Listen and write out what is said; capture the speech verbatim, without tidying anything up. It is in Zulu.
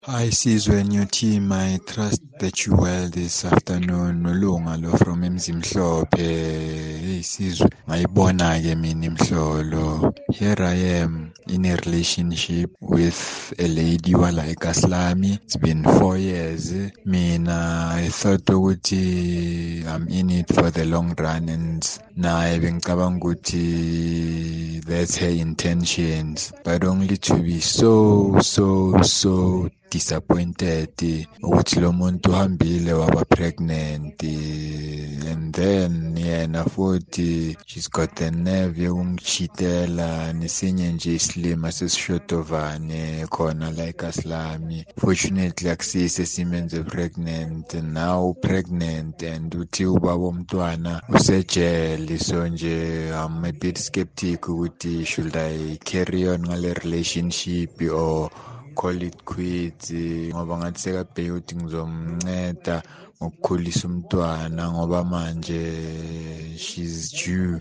Hi Sizwe and your team, I trust that you well this afternoon. Nolunga lo from Mzimhlophe. Hey Sizwe, ngayibona-ke mina imhlolo. Here I am in a relationship with a lady wala eKaslami. It's been four years. Mina I thought ukuthi I'm in it for the long run, and naye bengicabanga ukuthi that's her intentions, but only to be so so so disappointed ukuthi lo muntu uhambile waba pregnant, and then yena futhi she's got the nerve yokungicheatela nesinye nje isilima sesishodovane khona la eKaslami. Fortunately akusise simenze pregnant, now pregnant, and uthi ubaba womntwana usejele. So nje I'm a bit skeptic ukuthi should I carry on ngale relationship or call it quits, ngoba ngathi sekabheka ukuthi ngizomnceda ngokukhulisa umntwana ngoba manje she's due